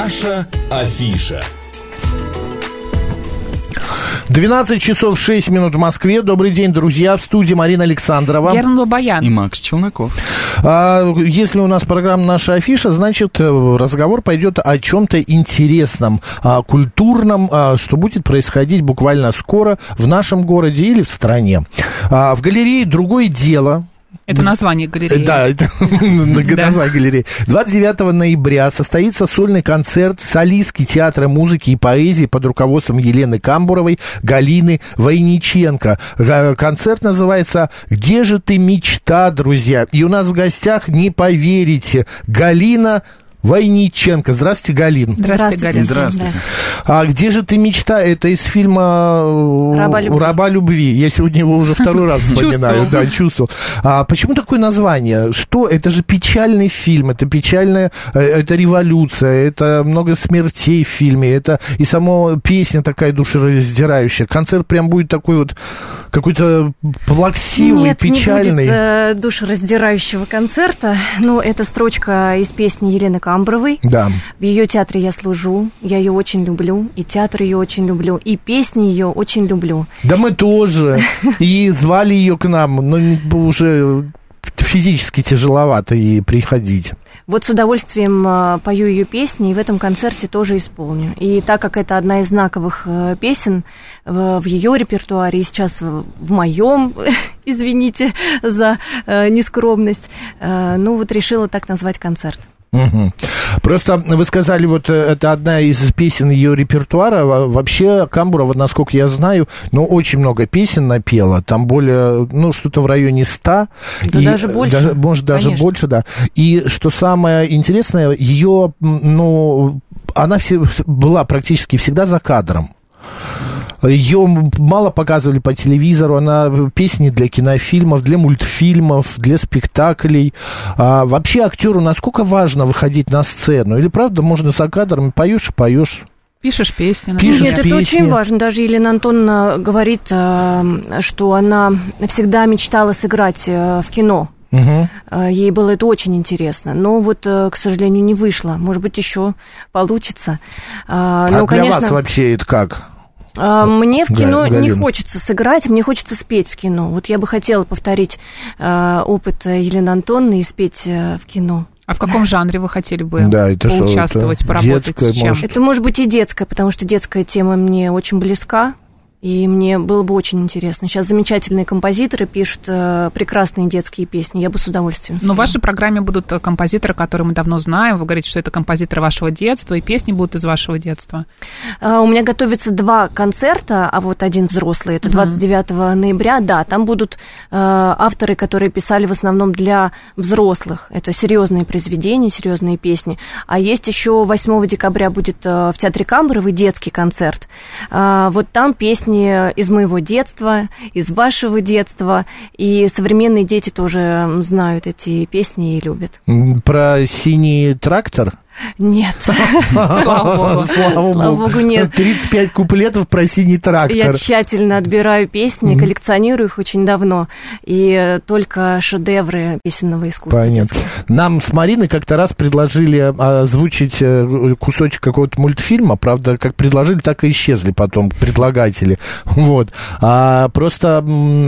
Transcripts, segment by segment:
Наша афиша. 12 часов 6 минут в Москве. Добрый день, друзья. В студии Марина Александрова. Герман Лобаян. И Макс Челноков. Если у нас программа «Наша афиша», значит, разговор пойдет о чем-то интересном, культурном, что будет происходить буквально скоро в нашем городе или в стране. В галерее «Другое дело». Это название галереи. Да, это название галереи. 29 ноября состоится сольный концерт солистки театра музыки и поэзии под руководством Елены Камбуровой, Галины Войниченко. Концерт называется «Где же ты, мечта, друзья?» И у нас в гостях, не поверите, Галина Войниченко. Здравствуйте, Галин. Здравствуйте, Галин. Здравствуйте. А «Где же ты, мечта?» Это из фильма «Раба любви». Я сегодня его уже второй раз вспоминаю. Да, чувствовал. А почему такое название? Что? Это же печальный фильм, это печальная, это революция, это много смертей в фильме, это и сама песня такая душераздирающая. Концерт прям будет такой вот какой-то плаксивый, печальный. Нет, не будет душераздирающего концерта. Но это строчка из песни Елены Камбуровой. Да. В ее театре я служу, я ее очень люблю, и театр ее очень люблю, и песни ее очень люблю. Да мы тоже. И звали ее к нам, но уже физически тяжеловато ей приходить. Вот с удовольствием пою ее песни, и в этом концерте тоже исполню. И так как это одна из знаковых песен в ее репертуаре, и сейчас в моем, извините за нескромность, ну вот решила так назвать концерт. Угу. Просто вы сказали, вот это одна из песен ее репертуара. Вообще Камбурова, насколько я знаю, ну, очень много песен напела. Там более, ну, что-то в районе 100. Да, и даже больше. Может, даже конечно. больше, да. И что самое интересное, ее, ну, она была практически всегда за кадром. Ее мало показывали по телевизору, она песни для кинофильмов, для мультфильмов, для спектаклей. А вообще актеру насколько важно выходить на сцену? Или правда можно за кадром поешь и поешь? Пишешь песни. Нет, это очень важно. Даже Елена Антоновна говорит, что она всегда мечтала сыграть в кино. Угу. Ей было это очень интересно. Но вот, к сожалению, не вышло. Может быть, еще получится. Но, для конечно, вас вообще это как? Мне в кино не хочется сыграть, мне хочется спеть в кино. Вот я бы хотела повторить опыт Елены Антоновны и спеть в кино. А в каком жанре вы хотели бы это поучаствовать, что, поработать детское, с чем? может? Это может быть и детское, потому что детская тема мне очень близка. И мне было бы очень интересно. Сейчас замечательные композиторы пишут прекрасные детские песни. Я бы с удовольствием спела. Но в вашей программе будут композиторы, которые мы давно знаем. Вы говорите, что это композиторы вашего детства, и песни будут из вашего детства. У меня готовится 2 концерта, а вот один взрослый, это 29 ноября. Да, там будут авторы, которые писали в основном для взрослых. Это серьезные произведения, серьезные песни. А есть еще 8 декабря будет в Театре Камбуровой детский концерт. Вот там песни из моего детства, из вашего детства, и современные дети тоже знают эти песни и любят. Про «Синий трактор»? Нет. Слава богу, нет. 35 куплетов про «Синий трактор». Я тщательно отбираю песни, коллекционирую их очень давно, и только шедевры песенного искусства. Понятно. Нам с Мариной как-то раз предложили озвучить кусочек какого-то мультфильма, правда, как предложили, так и исчезли потом предлагатели. Вот. Просто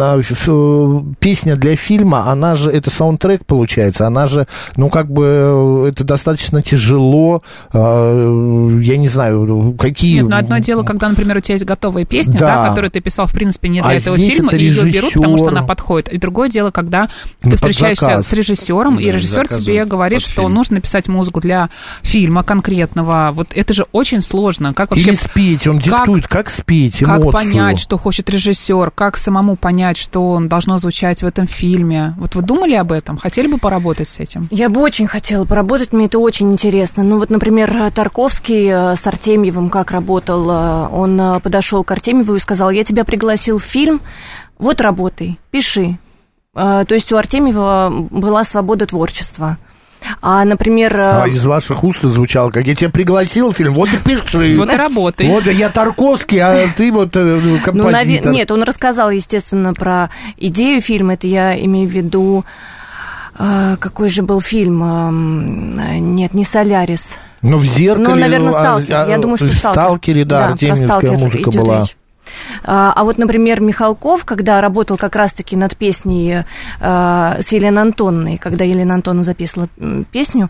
песня для фильма, она же, это саундтрек получается, она же, ну, как бы, это достаточно тяжело. Я не знаю, какие... Нет, но одно дело, когда, например, у тебя есть готовая песня, да, которую ты писал, в принципе, не для этого фильма, и ее берут, потому что она подходит. И другое дело, когда ты встречаешься с режиссером, и режиссер тебе говорит, что нужно написать музыку для фильма конкретного. Вот это же очень сложно. Как вообще... Или спеть, он диктует, как спеть, эмоцию. Как понять, что хочет режиссер, как самому понять, что должно звучать в этом фильме. Вот вы думали об этом? Хотели бы поработать с этим? Я бы очень хотела поработать, мне это очень интересно. Ну вот, например, Тарковский с Артемьевым как работал, он подошел к Артемьеву и сказал: я тебя пригласил в фильм, вот работай, пиши. То есть у Артемьева была свобода творчества. Например... из ваших уст звучало, как я тебя пригласил в фильм, вот и пиши. Вот и работай. Вот я Тарковский, а ты вот композитор. Нет, он рассказал, естественно, про идею фильма, это я имею в виду... Какой же был фильм? Нет, не «Солярис». Ну, в «Зеркале». Ну, наверное, «Сталкер». Я думаю, что «Сталкер». В «Сталкере», да, артемьевская музыка была. Речь. А вот, например, Михалков, когда работал как раз-таки над песней с Еленой Антоновной, когда Елена Антоновна записывала песню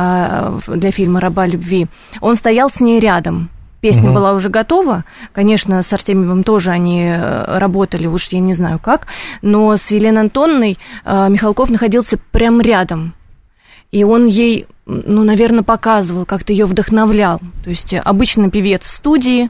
для фильма «Раба любви», он стоял с ней рядом. Песня была уже готова. Конечно, с Артемьевым тоже они работали, уж я не знаю как, но с Еленой Антоновной Михалков находился прямо рядом. И он ей, ну, наверное, показывал, как-то ее вдохновлял. То есть обычно певец в студии,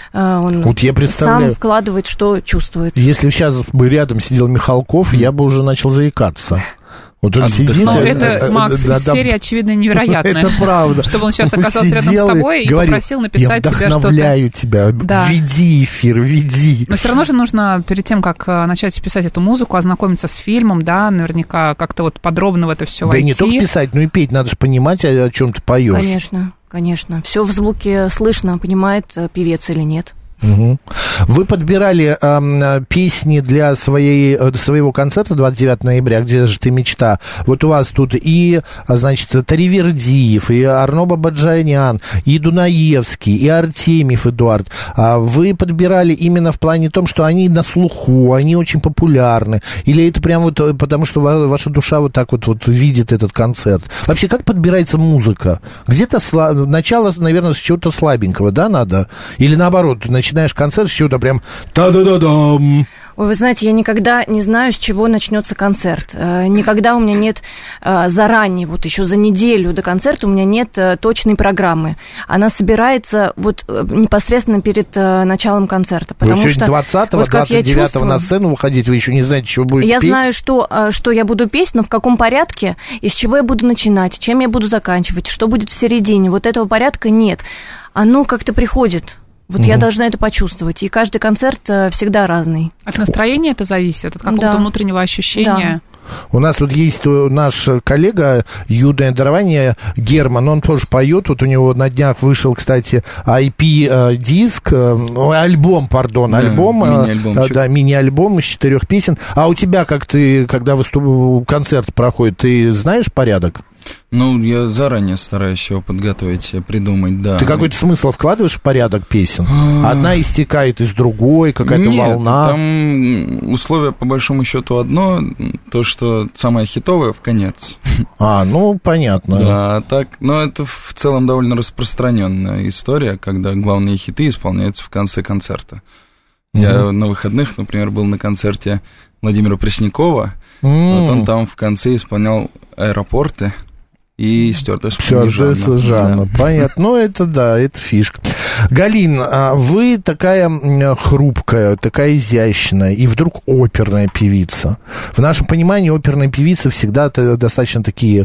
он вот я представляю, сам вкладывает, что чувствует. Если сейчас бы рядом сидел Михалков, я бы уже начал заикаться. Вот он сидит... Ну, это, Макс, из серии, очевидно, невероятная. Это правда. Чтобы он сейчас оказался рядом с тобой и попросил написать тебе что-то. Я вдохновляю тебя, веди эфир, веди. Но все равно же нужно, перед тем, как начать писать эту музыку, ознакомиться с фильмом, да, наверняка как-то вот подробно в это все войти. Да и не только писать, но и петь, надо же понимать, о чем ты поешь. Конечно, конечно. Все в звуке слышно, понимает певец или нет. Угу. Вы подбирали песни для своего концерта 29 ноября, «Где же ты, мечта». Вот у вас тут и, значит, Таривердиев, и Арно Бабаджанян, и Дунаевский, и Артемьев Эдуард. Вы подбирали именно в плане том, что они на слуху, они очень популярны? Или это прям вот потому, что ваша душа вот так вот видит этот концерт? Вообще, как подбирается музыка? Где-то начало, наверное, с чего-то слабенького, да, надо? Или наоборот, начинаешь концерт с чего-то прям та-да-да-дам. Ой, вы знаете, я никогда не знаю, с чего начнется концерт. Никогда у меня нет заранее, вот еще за неделю до концерта у меня нет точной программы. Она собирается вот непосредственно перед началом концерта. Потому вы что 20-го, вот 29-го на сцену выходите, вы еще не знаете, чего будете петь? Я знаю, что я буду петь, но в каком порядке, из чего я буду начинать, чем я буду заканчивать, что будет в середине. Вот этого порядка нет. Оно как-то приходит. Вот я должна это почувствовать. И каждый концерт всегда разный. От настроения это зависит, от какого-то внутреннего ощущения. Да. У нас вот есть наш коллега «Юное дарование» Герман, он тоже поет. Вот у него на днях вышел, кстати, IP-диск, альбом, мини-альбом из 4 песен. А у тебя, как ты, когда концерт проходит, ты знаешь порядок? Ну, я заранее стараюсь его подготовить, придумать, да. Ты какой-то смысл вкладываешь в порядок песен? Одна истекает из другой, какая-то волна? Там условие, по большому счету, одно, то, что самое хитовое в конец. Ну, понятно. Да, так, но это в целом довольно распространенная история, когда главные хиты исполняются в конце концерта. Я на выходных, например, был на концерте Владимира Преснякова, вот он там в конце исполнял «Аэропорты» и «Стюардесса Жанна». Да. Понятно. Ну, это да, это фишка. Галин, вы такая хрупкая, такая изящная, и вдруг оперная певица. В нашем понимании оперные певицы всегда достаточно такие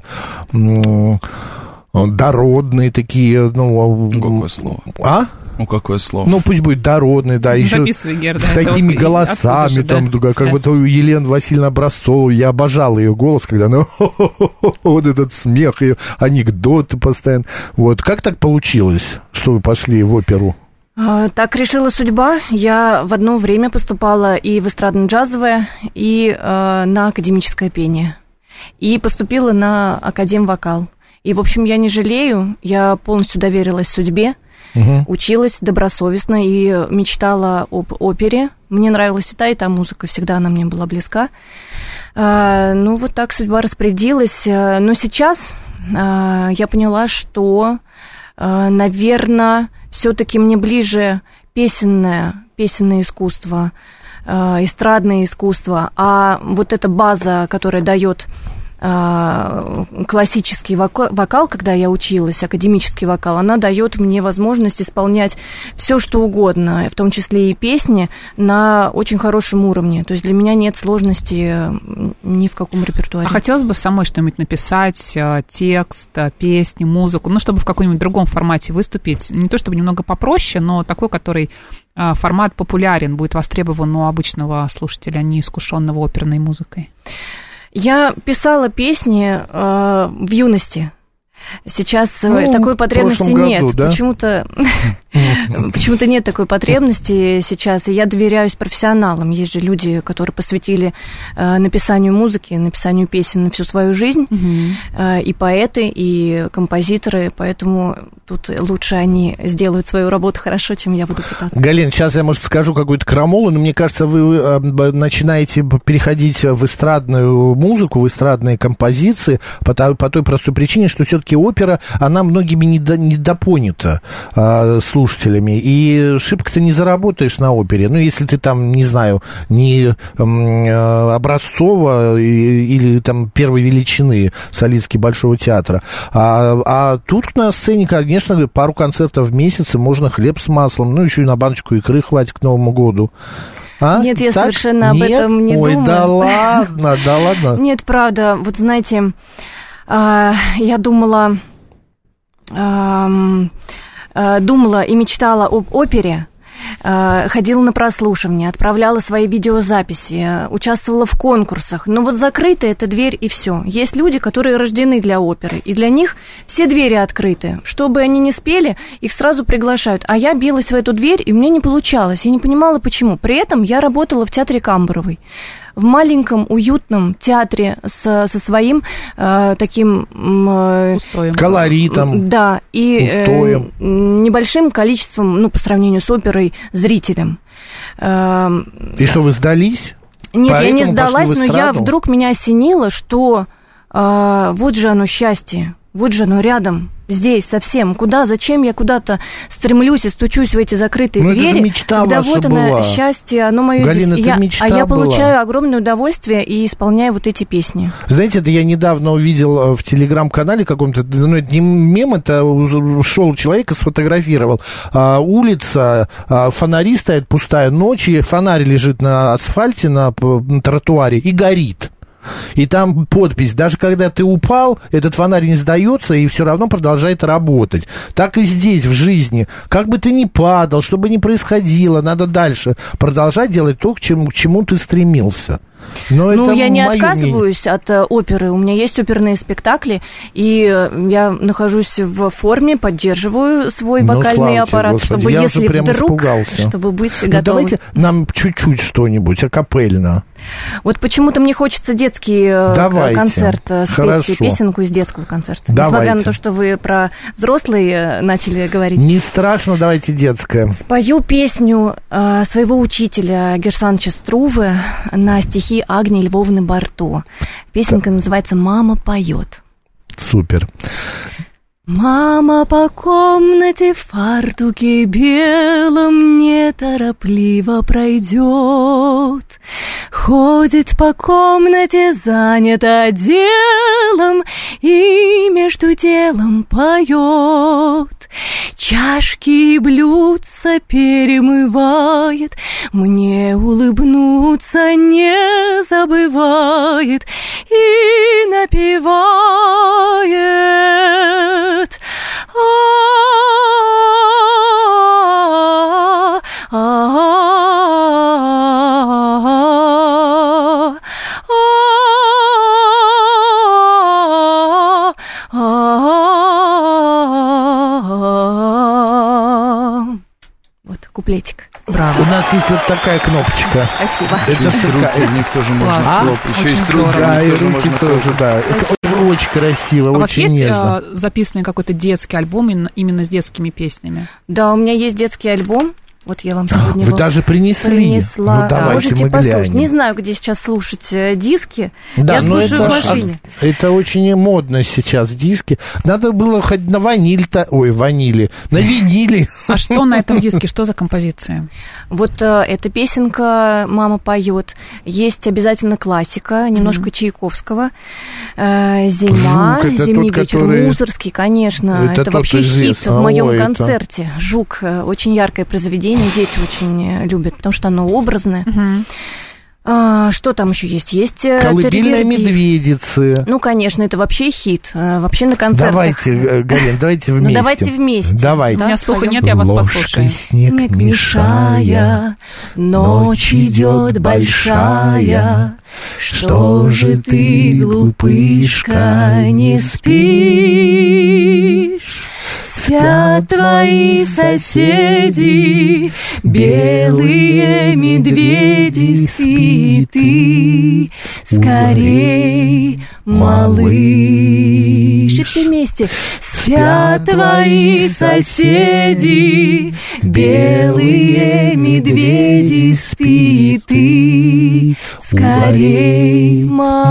дородные, такие, какое слово? Какое слово? Ну, пусть будет дородный, да, еще с такими голосами, же, там, да? Как будто у Елены Васильевны Образцовой. Я обожал ее голос, когда она вот этот смех, ее анекдоты постоянно. Вот, как так получилось, что вы пошли в оперу? Так решила судьба. Я в одно время поступала и в эстрадно-джазовое, и на академическое пение. И поступила на академвокал. И, в общем, я не жалею, я полностью доверилась судьбе. Училась добросовестно и мечтала об опере. Мне нравилась и та музыка, всегда она мне была близка. Ну, вот так судьба распорядилась. Но сейчас я поняла, что, наверное, все-таки мне ближе песенное искусство, эстрадное искусство, а вот эта база, которая дает классический вокал, когда я училась, академический вокал, она дает мне возможность исполнять все, что угодно, в том числе и песни, на очень хорошем уровне. То есть для меня нет сложности ни в каком репертуаре. А хотелось бы самой что-нибудь написать, текст, песни, музыку, чтобы в каком-нибудь другом формате выступить, не то чтобы немного попроще, но такой, который формат популярен, будет востребован у обычного слушателя, неискушенного оперной музыкой? Я писала песни в юности. Сейчас такой потребности году, нет. Да? Почему-то почему-то нет такой потребности сейчас, и я доверяюсь профессионалам. Есть же люди, которые посвятили написанию музыки, написанию песен на всю свою жизнь, и поэты, и композиторы, поэтому тут лучше они сделают свою работу хорошо, чем я буду пытаться. Галина, сейчас я, может, скажу какую-то крамолу, но мне кажется, вы начинаете переходить в эстрадную музыку, в эстрадные композиции по той простой причине, что все-таки опера, она многими недопонята слушателями, и шибко ты не заработаешь на опере. Ну, если ты там, не знаю, не образцово или там первой величины солистки Большого театра. А тут на сцене, конечно, пару концертов в месяц, и можно хлеб с маслом, ну, еще и на баночку икры хватит к Новому году. Нет, я совершенно об этом не думаю. Ой, да ладно. Нет, правда, вот знаете, я думала и мечтала об опере, ходила на прослушивание, отправляла свои видеозаписи, участвовала в конкурсах. Но вот закрыта эта дверь, и все. Есть люди, которые рождены для оперы, и для них все двери открыты. Что бы они ни спели, их сразу приглашают. А я билась в эту дверь, и у меня не получалось. Я не понимала, почему. При этом я работала в театре Камбуровой. В маленьком, уютном театре со своим таким... колоритом. Да, и небольшим количеством, ну, по сравнению с оперой, зрителям. И что, вы сдались? Нет, я не сдалась, но меня осенило, что вот же оно счастье, вот же оно рядом. Здесь совсем. Зачем я куда-то стремлюсь и стучусь в эти закрытые двери? Это же мечта когда ваша вот была. Оно, счастье, оно мое Галина, здесь. Я получаю огромное удовольствие и исполняю вот эти песни. Знаете, это я недавно увидел в телеграм-канале каком-то, ну, это не мем, это шел человек и сфотографировал. Улица, фонари стоят, пустая ночь, и фонарь лежит на асфальте, на тротуаре и горит. И там подпись: даже когда ты упал, этот фонарь не сдается и все равно продолжает работать. Так и здесь, в жизни. Как бы ты ни падал, что бы ни происходило, надо дальше продолжать делать то, к чему ты стремился. Но я не отказываюсь от оперы. У меня есть оперные спектакли, и я нахожусь в форме, поддерживаю свой вокальный аппарат, чтобы если вдруг, чтобы быть готовым. Давайте нам чуть-чуть что-нибудь акапельно. Вот почему-то мне хочется детский концерт спеть, песенку из детского концерта. Несмотря на то, что вы про взрослые начали говорить. Не страшно, давайте детское. Спою песню своего учителя Гершанча Струве на стихи Агнии Львовны Барто. Песенка называется «Мама поет». Супер. Мама по комнате в фартуке белом неторопливо пройдет, ходит по комнате занята делом и между делом поет. Чашки и блюдца перемывает, мне улыбнуться не забывает и напевает. Вот куплетик. Браво. У нас есть вот такая кнопочка. Спасибо. Это есть руки, в них тоже можно. Еще есть руки, да, и руки тоже, да. Очень красиво, очень нежно. У вас есть записанный какой-то детский альбом именно с детскими песнями? Да, у меня есть детский альбом. Вот я вам сегодня Вы даже принесла. Ну, давайте можете мы послушать. глянем. Не знаю, где сейчас слушать диски. Да, я слушаю в машине. Это очень модно сейчас, диски. Надо было хоть на ваниле, на виниле. А что на этом диске, что за композиция? Вот эта песенка «Мама поет». Есть обязательно классика, немножко Чайковского. «Зима», «Жук» — «Зимний вечер», Мусорский, конечно. Это вообще хит в моем концерте. «Жук» — очень яркое произведение. Дети очень любят, потому что оно образное. Что там еще есть? Есть «Колыбельная медведицы». Ну, конечно, это вообще хит. Вообще на концертах. Давайте, Галин, давайте вместе. Ну, давайте вместе. Давайте. У меня слуха нет, я вас послушаю. Снег мешая, ночь идет большая. Что же ты, глупышка, не спишь? Спят твои соседи, белые медведи, спи ты, скорей, малыш. И все вместе. Спят твои соседи, белые медведи, спи ты, скорей,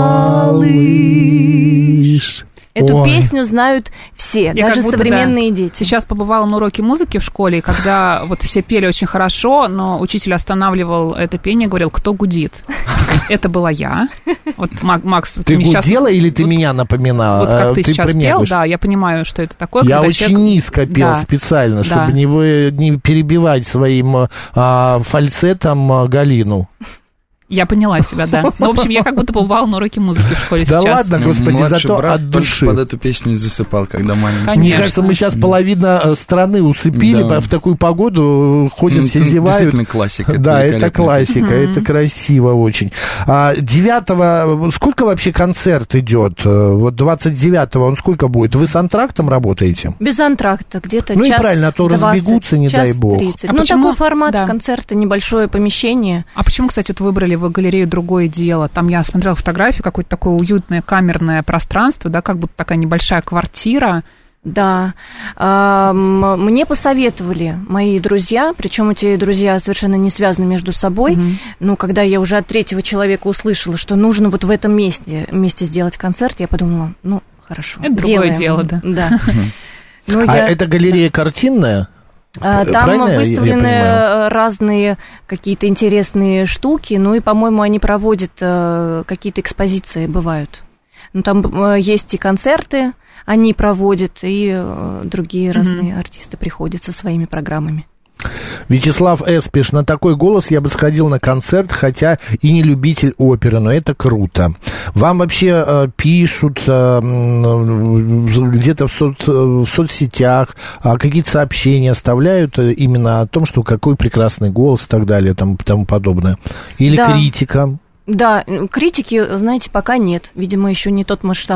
малыш. Эту песню знают все, я даже современные дети. Сейчас побывала на уроке музыки в школе, когда вот все пели очень хорошо, но учитель останавливал это пение и говорил, кто гудит. Это была я. Вот, Макс, ты гудела или ты меня напоминала? Вот как ты сейчас пел, да, я понимаю, что это такое. Я очень низко пел специально, чтобы не перебивать своим фальцетом Галину. Я поняла тебя, да. Ну, в общем, я как будто побывала на уроке музыки в школе сейчас. Да ладно, господи, зато от души. Под эту песню засыпал, когда маленький. Конечно. Мне кажется, мы сейчас половина страны усыпили, в такую погоду ходят, все зевают. Действительно классика. Да, это классика, это красиво очень. 9-го, сколько вообще концерт идет? Вот 29-го он сколько будет? Вы с антрактом работаете? Без антракта, где-то час. Ну и правильно, а то 20, разбегутся, не дай бог. 30. Ну, такой формат концерта, небольшое помещение. А почему, кстати, вот выбрали в галерею «Другое дело»? Там я смотрела фотографию, какое-то такое уютное камерное пространство, да, как будто такая небольшая квартира. Да, мне посоветовали мои друзья, причем эти друзья совершенно не связаны между собой, но когда я уже от третьего человека услышала, что нужно вот в этом месте сделать концерт, я подумала, ну, хорошо, это другое дело, да. Это галерея картинная? Там выставлены разные какие-то интересные штуки, ну и, по-моему, они проводят какие-то экспозиции, бывают. Ну, там есть и концерты, они проводят, и другие разные артисты приходят со своими программами. Вячеслав Эспиш, на такой голос я бы сходил на концерт, хотя и не любитель оперы, но это круто. Вам вообще пишут где-то в соцсетях, какие-то сообщения оставляют именно о том, что какой прекрасный голос и так далее, тому подобное? Или критика? Да, критики, знаете, пока нет. Видимо, еще не тот масштаб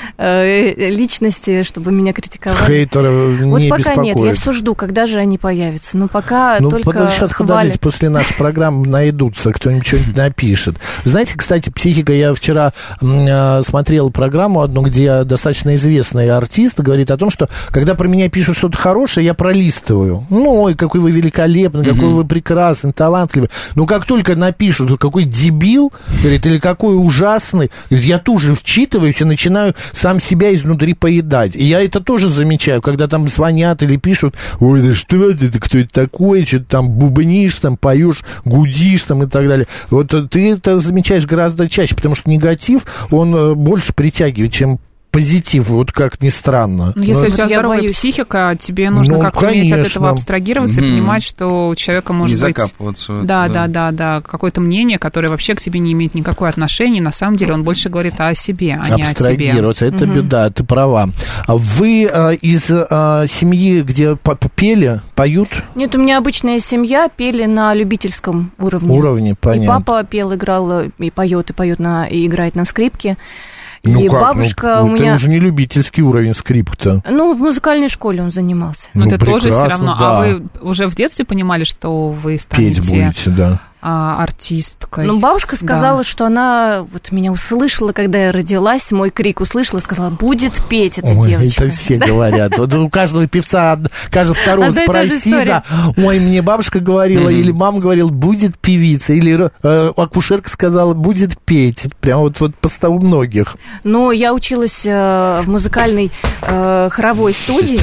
личности, чтобы меня критиковали. Хейтеров не вот пока беспокоит. Нет, я все жду, когда же они появятся. Но пока только сейчас, хвалят. Подождите, после нашей программы найдутся, кто-нибудь что-нибудь напишет. Знаете, кстати, «Психика», я вчера смотрел программу одну, где достаточно известный артист говорит о том, что когда про меня пишут что-то хорошее, я пролистываю. Ну, ой, какой вы великолепный, какой вы прекрасный, талантливый. Но как только напишут, какой дебил, говорит, или какой ужасный, говорит, я тут же вчитываюсь и начинаю сам себя изнутри поедать. И я это тоже замечаю, когда там звонят или пишут, ой, да что это, кто это такое, что ты там бубнишь, там поешь, гудишь там и так далее. Вот ты это замечаешь гораздо чаще, потому что негатив, он больше притягивает, чем позитив, вот как ни странно. Ну, если у тебя здоровая психика, тебе нужно как-то уметь от этого абстрагироваться и понимать, что у человека может не быть... закапываться. Да, какое-то мнение, которое вообще к тебе не имеет никакого отношения, на самом деле он больше говорит о себе, а не о тебе. Абстрагироваться, это беда, ты права. Вы из семьи, где пели, поют? Нет, у меня обычная семья, пели на любительском уровне. Понятно. И папа пел, играл, и поет, и играет на скрипке. Ну и как? бабушка у меня... Это уже не любительский уровень скрипка-то. Ну, в музыкальной школе он занимался. Ну, это тоже все равно. Да. А вы уже в детстве понимали, что вы станете... Петь будете, да. Артисткой. Ну, бабушка сказала, что она вот меня услышала, когда я родилась, мой крик услышала, сказала, будет петь эта девочка. Это все говорят. Вот у каждого певца, каждого второго спроси, да, ой, мне бабушка говорила, или мама говорила, будет певица, или акушерка сказала, будет петь. Прям вот у многих. Ну, я училась в музыкальной хоровой студии.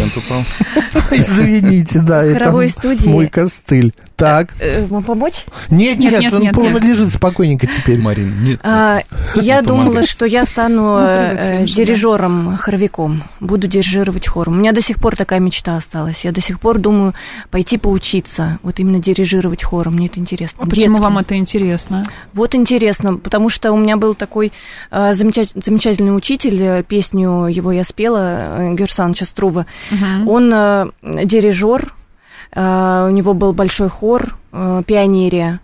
Извините, да, это мой костыль. Так. Вам помочь? Нет, он лежит спокойненько теперь. Марин, нет. Я думала, что я стану дирижером-хоровиком, буду дирижировать хором. У меня до сих пор такая мечта осталась. Я до сих пор думаю пойти поучиться, вот именно дирижировать хором. Мне это интересно. А почему вам это интересно? Вот интересно, потому что у меня был такой замечательный учитель, песню его я спела, Герсан Частрува. Он дирижер. У него был большой хор, пионерия.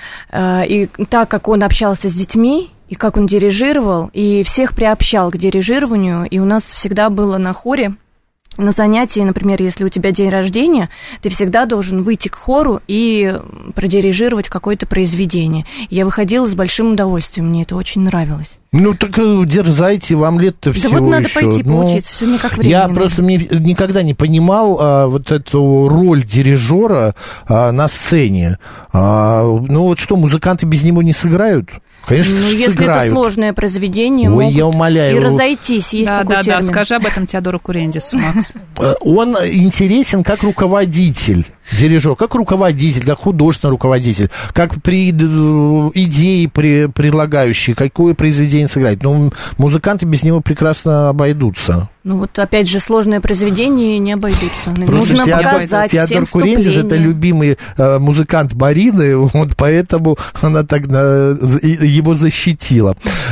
И так как он общался с детьми, и как он дирижировал, и всех приобщал к дирижированию, и у нас всегда было на хоре на занятии, например, если у тебя день рождения, ты всегда должен выйти к хору и продирижировать какое-то произведение. Я выходила с большим удовольствием, мне это очень нравилось. Ну, так дерзайте, вам лет-то всего еще. Да вот надо пойти поучиться, все никак времени. Я просто никогда не понимал вот эту роль дирижера на сцене. Ну, вот что, музыканты без него не сыграют? Конечно, если сыграют. Это сложное произведение, ой, я умоляю. И разойтись, есть такой термин. Да, скажи об этом Теодору Курендису, Макс. Он интересен как руководитель, дирижер, как руководитель, как художественный руководитель, как идеи предлагающие, какое произведение сыграть. Ну, музыканты без него прекрасно обойдутся. Ну, вот опять же, сложное произведение не обойдутся. Просто нужно показать всем вступление. Теодор Курендис — это любимый музыкант Марины, вот поэтому она так его защитила.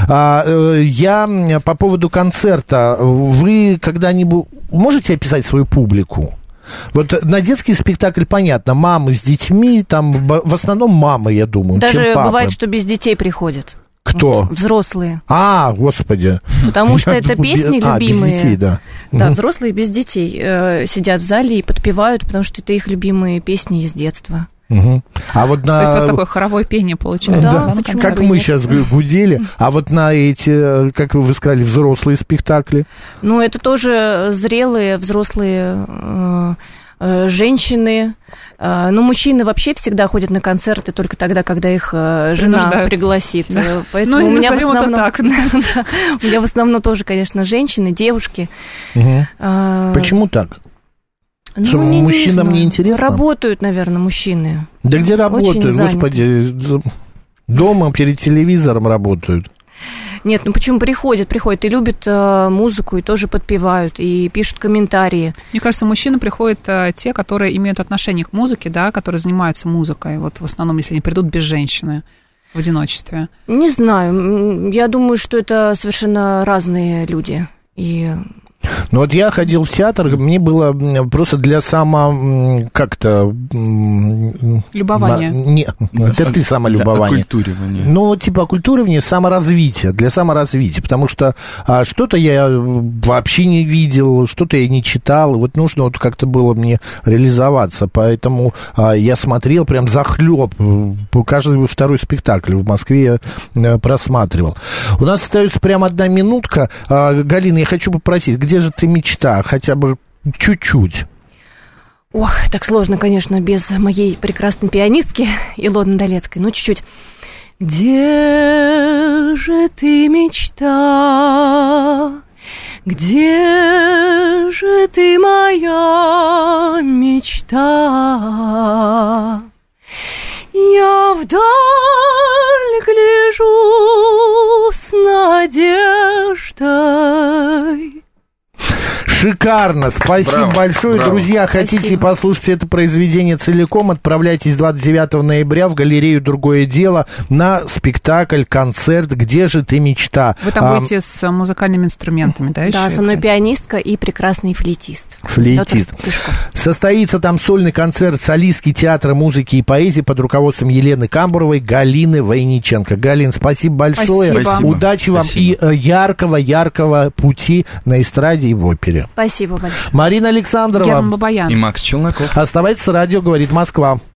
Я по поводу концерта. Вы когда-нибудь можете описать свою публику? Вот на детский спектакль понятно, мамы с детьми, там в основном мамы, я думаю, даже чем папы. Бывает, что без детей приходят. Кто? Взрослые. Господи. Потому что это песни любимые. Без детей, да. Да, взрослые без детей сидят в зале и подпевают, потому что это их любимые песни из детства. А вот То есть у вас такое хоровое пение получается? Да, как мы сейчас гудели. А вот на эти, как вы сказали, взрослые спектакли? Ну, это тоже зрелые, взрослые женщины. Ну, мужчины вообще всегда ходят на концерты только тогда, когда их жена пригласит. Да. Поэтому у меня в основном тоже, конечно, женщины, девушки. Почему так? Что, мужчинам не интересно? Работают, наверное, мужчины. Да где работают, господи? Дома перед телевизором работают. Нет, ну почему приходят и любят музыку, и тоже подпевают, и пишут комментарии. Мне кажется, мужчины приходят те, которые имеют отношение к музыке, да, которые занимаются музыкой, вот в основном, если они придут без женщины в одиночестве. Не знаю, я думаю, что это совершенно разные люди, и... Ну вот я ходил в театр, мне было просто для как-то... Любования. Это ты самолюбование. Оккультуривание. Ну, типа оккультуривание, саморазвитие, для саморазвития. Потому что что-то я вообще не видел, что-то я не читал. Вот нужно вот как-то было мне реализоваться. Поэтому я смотрел прям захлеб. Каждый второй спектакль в Москве я просматривал. У нас остается прям 1 минутка. Галина, я хочу попросить, где же ты мечта? Хотя бы чуть-чуть. Ох, так сложно, конечно, без моей прекрасной пианистки Илоны Долецкой. Ну, чуть-чуть. Где же ты, мечта? Где же ты, моя мечта? Я вдаль гляжу с надеждой. Шикарно, спасибо большое. Друзья, хотите послушать это произведение целиком, отправляйтесь 29 ноября в галерею «Другое дело» на спектакль, концерт «Где же ты, мечта?». Вы там будете с музыкальными инструментами, да, еще? Да, со мной пианистка и прекрасный флейтист. Состоится там сольный концерт солистки театра музыки и поэзии под руководством Елены Камбуровой, Галины Войниченко. Галин, спасибо большое. Спасибо. Удачи вам и яркого пути на эстраде и в опере. Спасибо большое. Марина Александрова Герман Бабаян и Макс Челноков. Оставайтесь с радио «Говорит Москва».